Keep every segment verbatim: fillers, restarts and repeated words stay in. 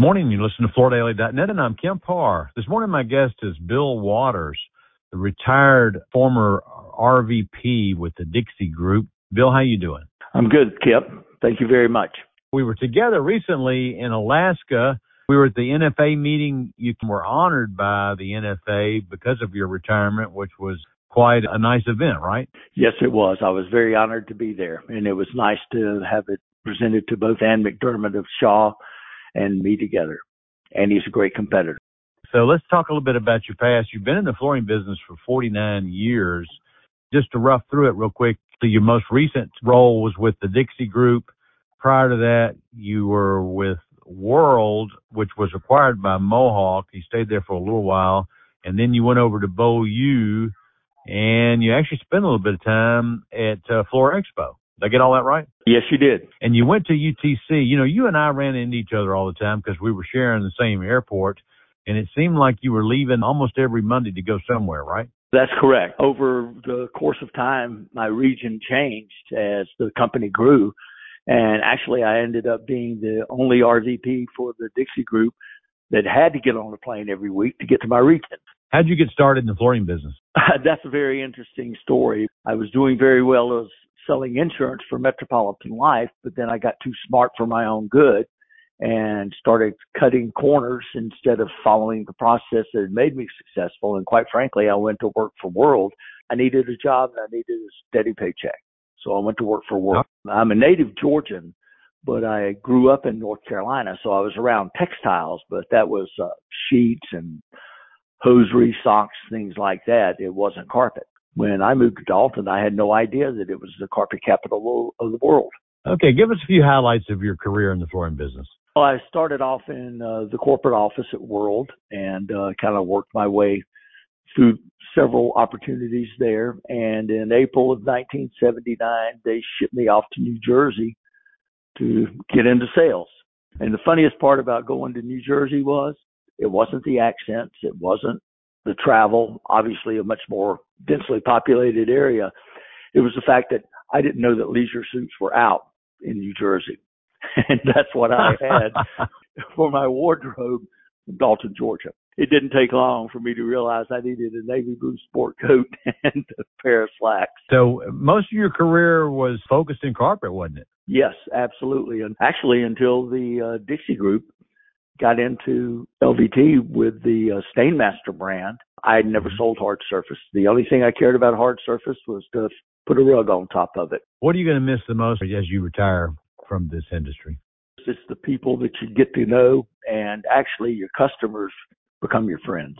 morning. You listen to Florida Daily dot net, and I'm Kemp Parr. This morning, my guest is Bill Waters, the retired former R V P with the Dixie Group. Bill, how you doing? I'm good, Kemp. Thank you very much. We were together recently in Alaska. We were at the N F A meeting. You were honored by the N F A because of your retirement, which was quite a nice event, right? Yes, it was. I was very honored to be there, and it was nice to have it presented to both Ann McDermott of Shaw and me together. And he's a great competitor. So let's talk a little bit about your past. You've been in the flooring business for forty-nine years. Just to rough through it real quick, so your most recent role was with the Dixie Group. Prior to that, you were with World, which was acquired by Mohawk. You stayed there for a little while, and then you went over to Beaulieu, and you actually spent a little bit of time at uh, Floor Expo. Did I get all that right? Yes, you did. And you went to U T C. You know, you and I ran into each other all the time because we were sharing the same airport, and it seemed like you were leaving almost every Monday to go somewhere, right? That's correct. Over the course of time, my region changed as the company grew. And actually, I ended up being the only R V P for the Dixie Group that had to get on a plane every week to get to my region. How'd you get started in the flooring business? That's a very interesting story. I was doing very well as selling insurance for Metropolitan Life, but then I got too smart for my own good and started cutting corners instead of following the process that had made me successful. And quite frankly, I went to work for World. I needed a job and I needed a steady paycheck. So I went to work for World. Oh. I'm a native Georgian, but I grew up in North Carolina. So I was around textiles, but that was uh, sheets and hosiery, socks, things like that. It wasn't carpet. When I moved to Dalton, I had no idea that it was the carpet capital of the world. Okay, give us a few highlights of your career in the flooring business. Well, I started off in uh, the corporate office at World and uh, kind of worked my way through several opportunities there. And in April of nineteen seventy-nine, they shipped me off to New Jersey to get into sales. And the funniest part about going to New Jersey was it wasn't the accents. It wasn't the travel, obviously a much more densely populated area. It was the fact that I didn't know that leisure suits were out in New Jersey. And that's what I had for my wardrobe in Dalton, Georgia. It didn't take long for me to realize I needed a navy blue sport coat and a pair of slacks. So most of your career was focused in carpet, wasn't it? Yes, absolutely. And actually until the uh, Dixie Group got into L V T with the uh, Stainmaster brand, I had never sold hard surface. The only thing I cared about hard surface was to put a rug on top of it. What are you going to miss the most as you retire from this industry? It's the people that you get to know, and actually your customers become your friends,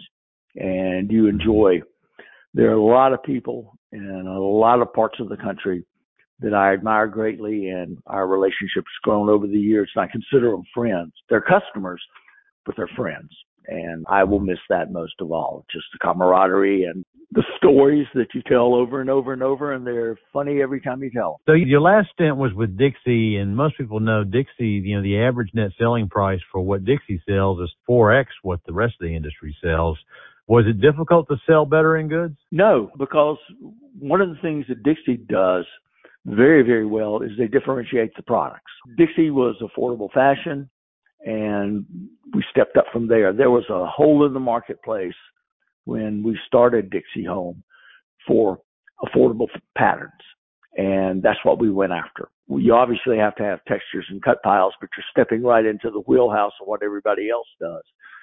and you enjoy. There are a lot of people in a lot of parts of the country that I admire greatly, and our relationship's grown over the years, and I consider them friends. They're customers, but they're friends, and I will miss that most of all, just the camaraderie and the stories that you tell over and over and over, and they're funny every time you tell them. So your last stint was with Dixie, and most people know Dixie, you know, the average net selling price for what Dixie sells is four X what the rest of the industry sells. Was it difficult to sell better in goods? No, because one of the things that Dixie does very, very well is they differentiate the products. Dixie was affordable fashion, and we stepped up from there. There was a hole in the marketplace when we started Dixie Home for affordable patterns, and that's what we went after. You obviously have to have textures and cut piles, but you're stepping right into the wheelhouse of what everybody else does.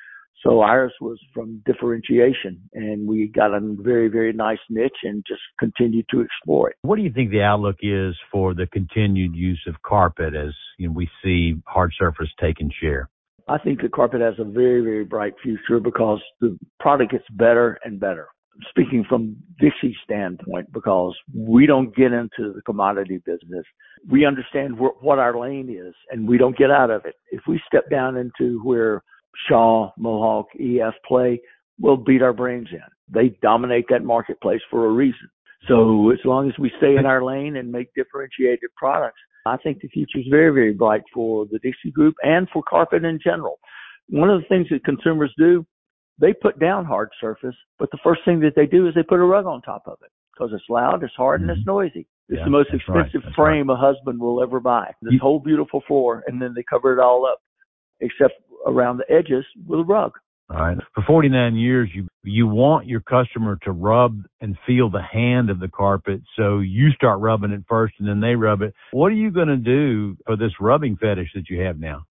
So ours was from differentiation, and we got a very, very nice niche and just continued to explore it. What do you think the outlook is for the continued use of carpet as, you know, we see hard surface taking share? I think the carpet has a very, very bright future because the product gets better and better. Speaking from Dixie's standpoint, because we don't get into the commodity business. We understand wh- what our lane is, and we don't get out of it. If we step down into where Shaw, Mohawk, E F play, we'll beat our brains in. They dominate that marketplace for a reason. So as long as we stay in our lane and make differentiated products, I think the future is very, very bright for the Dixie Group and for carpet in general. One of the things that consumers do, they put down hard surface, but the first thing that they do is they put a rug on top of it because it's loud, it's hard, mm-hmm. and it's noisy. It's yeah, the most expensive right. frame right. a husband will ever buy. This you, whole beautiful floor, and then they cover it all up, except around the edges with a rug. All right. For forty-nine years, you you want your customer to rub and feel the hand of the carpet, so you start rubbing it first and then they rub it. What are you going to do for this rubbing fetish that you have now?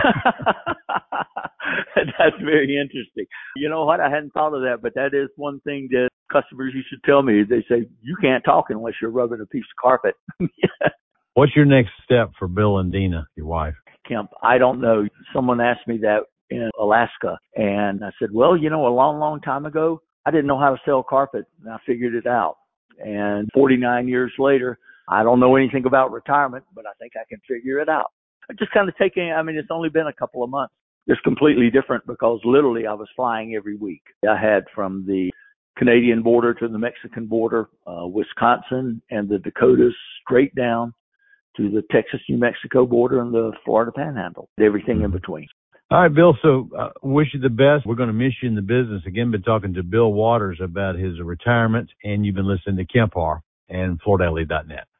That's very interesting. You know what? I hadn't thought of that, but that is one thing that customers used to tell me. They say, you can't talk unless you're rubbing a piece of carpet. What's your next step for Bill and Dina, your wife? Kemp, I don't know. Someone asked me that in Alaska, and I said, well, you know, a long, long time ago, I didn't know how to sell carpet, and I figured it out. And forty-nine years later, I don't know anything about retirement, but I think I can figure it out. I just kind of taking, I mean, it's only been a couple of months. It's completely different because literally I was flying every week. I had from the Canadian border to the Mexican border, uh, Wisconsin and the Dakotas, straight down to the Texas-New Mexico border and the Florida Panhandle, everything in between. All right, Bill, so uh, wish you the best. We're going to miss you in the business. Again, been talking to Bill Waters about his retirement, and you've been listening to Kemp Harr and Florida L E dot net.